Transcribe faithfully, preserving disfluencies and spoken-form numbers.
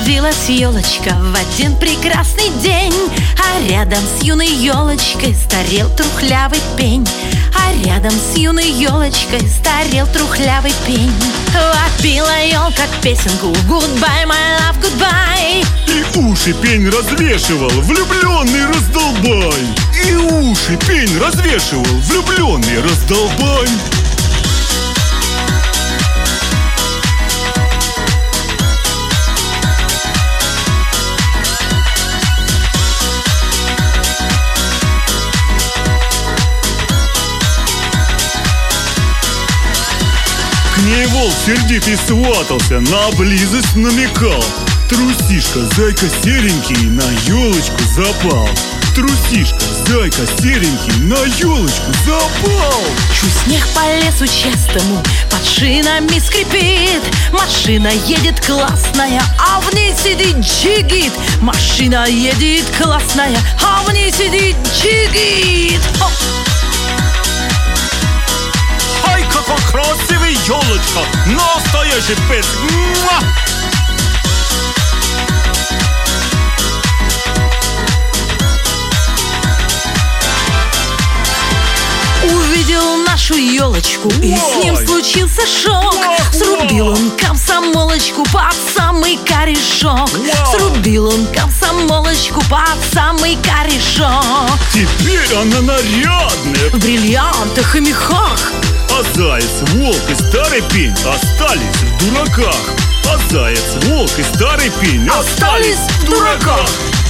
Появилась елочка в один прекрасный день, а рядом с юной елочкой старел трухлявый пень. А рядом с юной елочкой старел трухлявый пень. Вопила елка песенку Goodbye, my love, goodbye. И уши пень развешивал, влюбленный раздолбай. И уши пень развешивал, влюбленный раздолбай. К ней волк сердитый сватался, на близость намекал. Трусишка, зайка серенький, на елочку запал. Трусишка, зайка серенький, на елочку запал. Чуть снег по лесу частому под шинами скрипит. Машина едет классная, а в ней сидит джигит. Машина едет классная, а в ней сидит джигит. Хоп! Ай, какой красивый елочка! Настоящий пес! Муа! Увидел нашу елочку, и с ним случился шок. Срубил он комсомолочку под самый корешок. Срубил он комсомолочку под самый корешок. Теперь она нарядная, в бриллиантах и мехах. а заяц, волк и старый пень остались в дураках. А заяц, волк и старый пень остались в дураках.